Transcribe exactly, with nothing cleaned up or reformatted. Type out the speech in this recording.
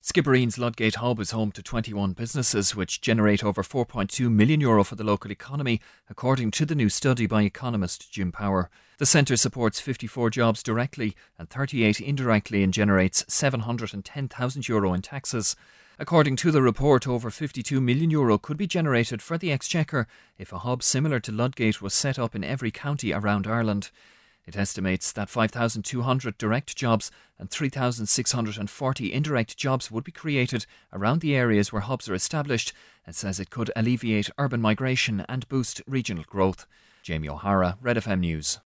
Skibbereen's Ludgate Hub is home to twenty-one businesses which generate over four point two million euro for the local economy, according to the new study by economist Jim Power. The centre supports fifty-four jobs directly and thirty-eight indirectly and generates seven hundred ten thousand euro in taxes. According to the report, over fifty-two million euro could be generated for the Exchequer if a hub similar to Ludgate was set up in every county around Ireland. It estimates that five thousand two hundred direct jobs and three thousand six hundred forty indirect jobs would be created around the areas where hubs are established, and says it could alleviate urban migration and boost regional growth. Jamie O'Hara, Red F M News.